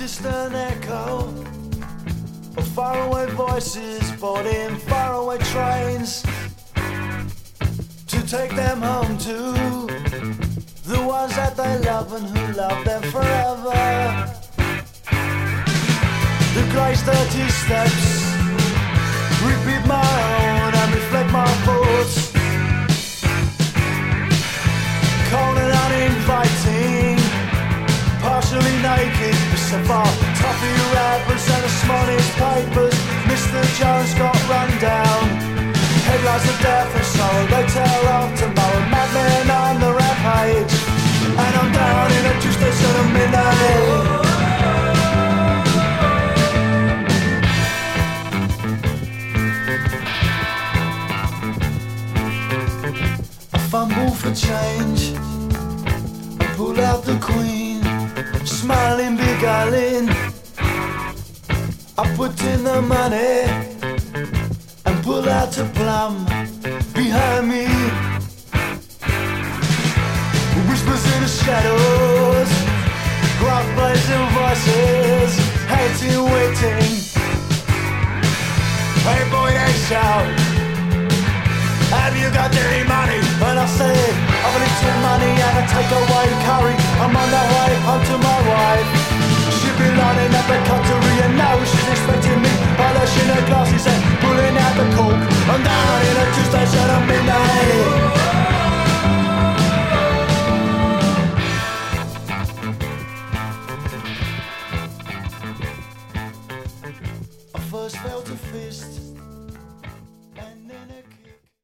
distant echo of faraway voices boarding faraway trains to take them home to the ones that they love and who love them forever. The grey dirty steps repeat my own and reflect my thoughts. Cold and uninviting, partially naked, except for toffee wrappers and the smallest papers. Mr. Jones got run down. Headlines of death and sorrow, they tell of tomorrow. Madmen on the rampage, and I'm down in a Tuesday at midnight. Fumble for change, I pull out the queen, smiling, beguiling. I put in the money and pull out a plum behind me. Whispers in the shadows, gruff blazing voices, hating, waiting. Hey boy, they shout, have you got any money? And I said, I've a little money and a takeaway curry. I'm on the way home to my wife. She'll be lining up the cutlery and now she's expecting me. Polishing her glasses and pulling out the cork. I'm down in a Tuesday shadow.